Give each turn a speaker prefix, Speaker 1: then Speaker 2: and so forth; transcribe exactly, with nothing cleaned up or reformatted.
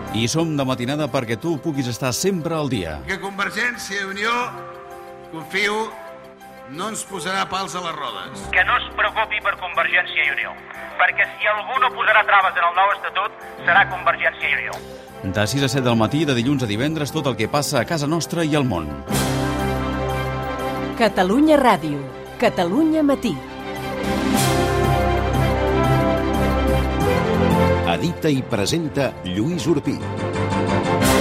Speaker 1: I som de matinada perquè tu puguis estar sempre al dia.
Speaker 2: Que Convergència i Unió, confio, no ens posarà pals a les rodes.
Speaker 3: Que no es preocupi per Convergència i Unió, perquè si algú no posarà traves en el nou Estatut, serà Convergència i Unió.
Speaker 1: De sis a set del matí, de dilluns a divendres, tot el que passa a casa nostra i al món.
Speaker 4: Catalunya Ràdio, Catalunya Matí.
Speaker 5: Edita i presenta Lluís Urpí.